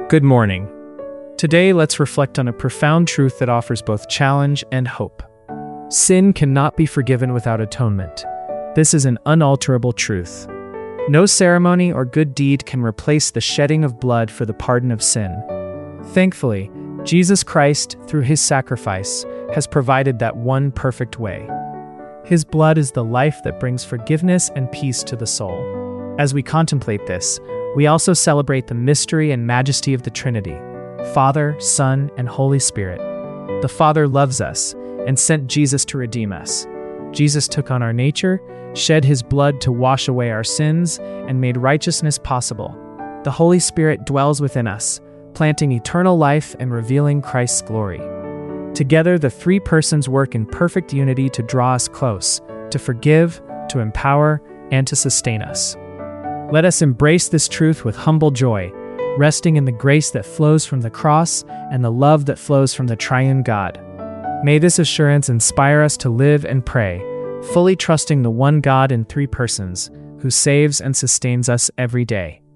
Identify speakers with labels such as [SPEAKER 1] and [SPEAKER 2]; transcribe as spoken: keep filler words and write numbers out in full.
[SPEAKER 1] Good morning. Today, let's reflect on a profound truth that offers both challenge and hope. Sin cannot be forgiven without atonement. This is an unalterable truth. No ceremony or good deed can replace the shedding of blood for the pardon of sin. Thankfully, Jesus Christ, through his sacrifice, has provided that one perfect way. His blood is the life that brings forgiveness and peace to the soul. As we contemplate this, we also celebrate the mystery and majesty of the Trinity, Father, Son, and Holy Spirit. The Father loves us and sent Jesus to redeem us. Jesus took on our nature, shed his blood to wash away our sins, and made righteousness possible. The Holy Spirit dwells within us, planting eternal life and revealing Christ's glory. Together, the three persons work in perfect unity to draw us close, to forgive, to empower, and to sustain us. Let us embrace this truth with humble joy, resting in the grace that flows from the cross and the love that flows from the triune God. May this assurance inspire us to live and pray, fully trusting the one God in three persons, who saves and sustains us every day.